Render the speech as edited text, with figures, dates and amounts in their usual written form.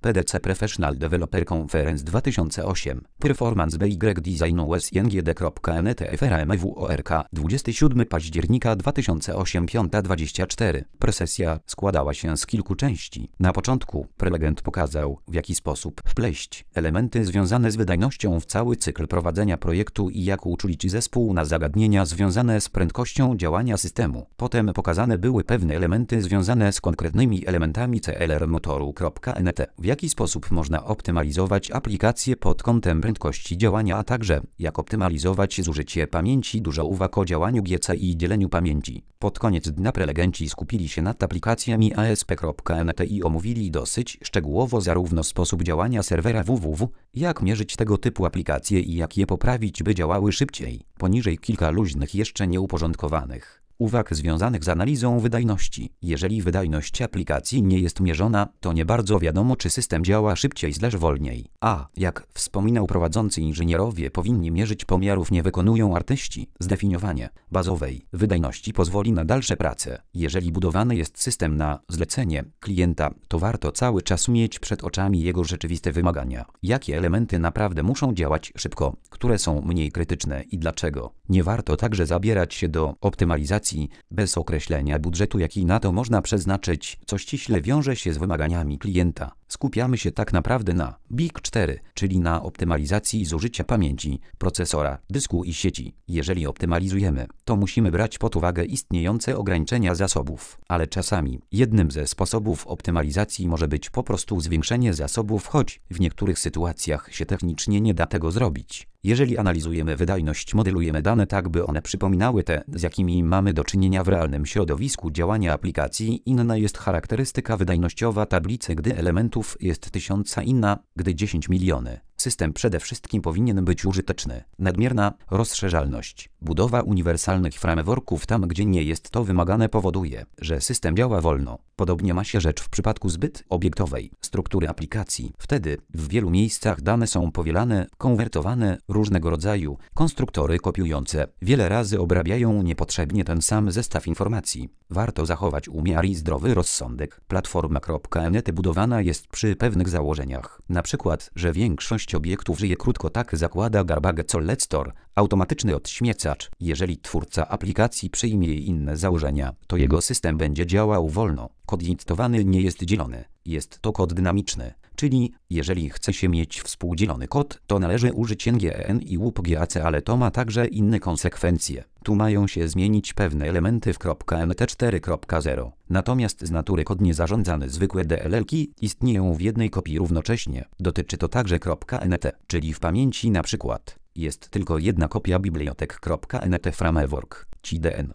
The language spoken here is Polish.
PDC Professional Developer Conference 2008. Performance BY Design USNGD.NTFRMWORK 27 października 2008 5:24. Presesja składała się z kilku części. Na początku prelegent pokazał, w jaki sposób wpleść elementy związane z wydajnością w cały cykl prowadzenia projektu i jak uczulić zespół na zagadnienia związane z prędkością działania systemu. Potem pokazane były pewne elementy związane z konkretnymi elementami CLR motoru.NT. W jaki sposób można optymalizować aplikację pod kątem prędkości działania, a także jak optymalizować zużycie pamięci. Dużo uwag o działaniu GC i dzieleniu pamięci. Pod koniec dnia prelegenci skupili się nad aplikacjami ASP.NT i omówili dosyć szczegółowo zarówno sposób działania serwera www, jak mierzyć tego typu aplikacje i jak je poprawić, by działały szybciej. Poniżej kilka luźnych, jeszcze nieuporządkowanych uwag związanych z analizą wydajności. Jeżeli wydajność aplikacji nie jest mierzona, to nie bardzo wiadomo, czy system działa szybciej / wolniej. A, jak wspominał prowadzący, inżynierowie powinni mierzyć pomiarów, nie wykonują artyści. Zdefiniowanie bazowej wydajności pozwoli na dalsze prace. Jeżeli budowany jest system na zlecenie klienta, to warto cały czas mieć przed oczami jego rzeczywiste wymagania. Jakie elementy naprawdę muszą działać szybko, które są mniej krytyczne i dlaczego. Nie warto także zabierać się do optymalizacji bez określenia budżetu, jaki na to można przeznaczyć, co ściśle wiąże się z wymaganiami klienta. Skupiamy się tak naprawdę na BIG 4, czyli na optymalizacji zużycia pamięci, procesora, dysku i sieci. Jeżeli optymalizujemy, to musimy brać pod uwagę istniejące ograniczenia zasobów, ale czasami jednym ze sposobów optymalizacji może być po prostu zwiększenie zasobów, choć w niektórych sytuacjach się technicznie nie da tego zrobić. Jeżeli analizujemy wydajność, modelujemy dane tak, by one przypominały te, z jakimi mamy do czynienia w realnym środowisku działania aplikacji. Inna jest charakterystyka wydajnościowa tablicy, gdy elementów jest 1000, a inna, gdy 10 miliony. System przede wszystkim powinien być użyteczny. Nadmierna rozszerzalność. Budowa uniwersalnych frameworków tam, gdzie nie jest to wymagane, powoduje, że system działa wolno. Podobnie ma się rzecz w przypadku zbyt obiektowej struktury aplikacji. Wtedy w wielu miejscach dane są powielane, konwertowane, różnego rodzaju konstruktory kopiujące wiele razy obrabiają niepotrzebnie ten sam zestaw informacji. Warto zachować umiar i zdrowy rozsądek. Platforma.NT budowana jest przy pewnych założeniach. Na przykład, że większość obiektów żyje krótko, tak zakłada Garbage Collector, automatyczny odśmiezacz. Jeżeli twórca aplikacji przyjmie inne założenia, to jego system będzie działał wolno. Kod inicjowany nie jest dzielony. Jest to kod dynamiczny, czyli jeżeli chce się mieć współdzielony kod, to należy użyć NGEN i WPGAC, ale to ma także inne konsekwencje. Tu mają się zmienić pewne elementy w .NT 4.0. Natomiast z natury kod niezarządzany, zwykłe DLL-ki, istnieją w jednej kopii równocześnie. Dotyczy to także .NT, czyli w pamięci na przykład jest tylko jedna kopia bibliotek.NT Framework, CDN.